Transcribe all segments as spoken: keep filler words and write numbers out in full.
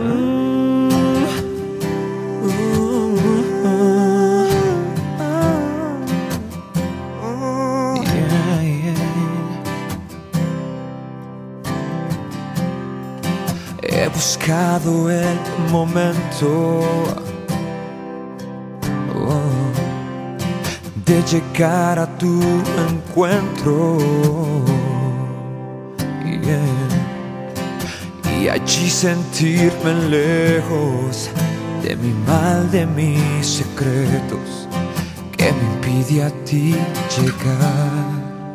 Yeah, yeah. He buscado el momento oh, de llegar a tu encuentro, yeah. Y allí sentirme lejos de mi mal, de mis secretos que me impide a ti llegar.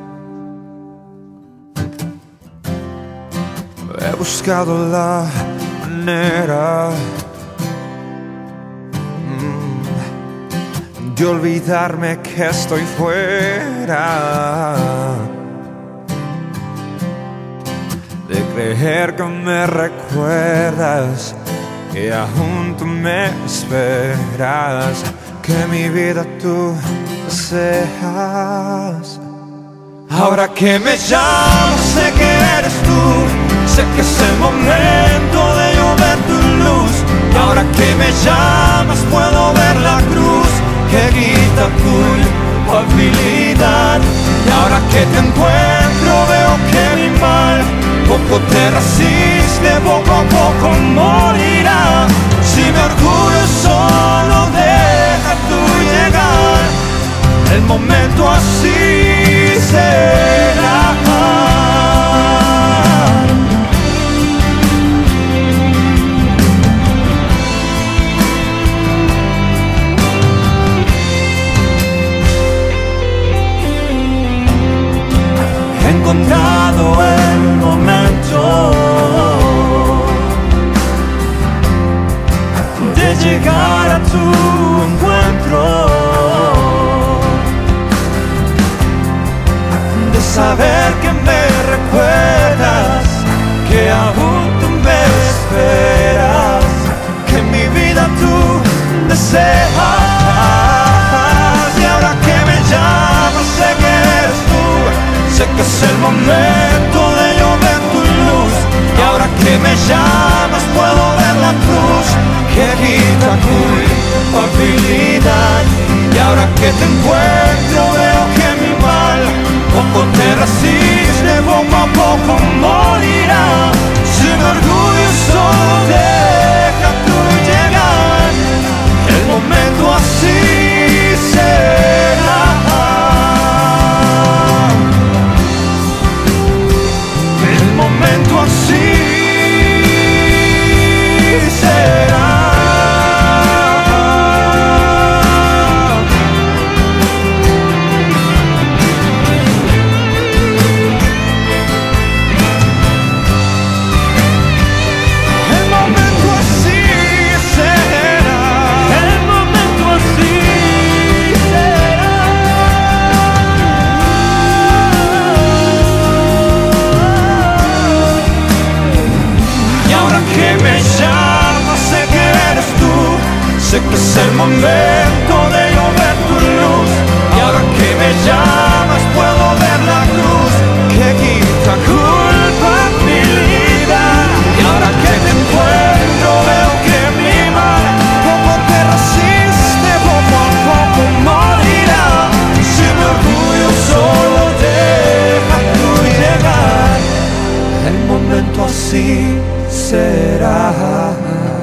He buscado la manera mm, de olvidarme que estoy fuera, de creer que me recuerdas, que aún tú me esperas, que mi vida tú deseas. Ahora que me llamas sé que eres tú, sé que es el momento de yo ver tu luz. Y ahora que me llamas puedo ver la cruz que quita culpabilidad. Y ahora que te encuentro veo que mi mal poco te resiste, poco a poco morirá. Si mi orgullo solo deja tú llegar, el momento así será. He encontrado el momento de llegar a tu encuentro, de saber que me recuerdas, que aún tú me esperas, que mi vida tú deseas. Y ahora que me llamas sé que eres tú, sé que es el momento de yo ver tu luz. Y ahora que me llamas puedo ver la cruz que quita culpabilidad. Y ahora que te encuentro veo que mi mal poco te resiste, poco a poco morirá. Si mi orgullo solo deja tú llegar, el momento así será. El momento así será. Sé que es el momento de yo ver tu luz. Y ahora que me llamas puedo ver la cruz que quita culpabilidad. Y ahora que te encuentro veo que mi mal poco te resiste, poco a poco morirá. Si mi orgullo solo deja tú llegar, el momento así será.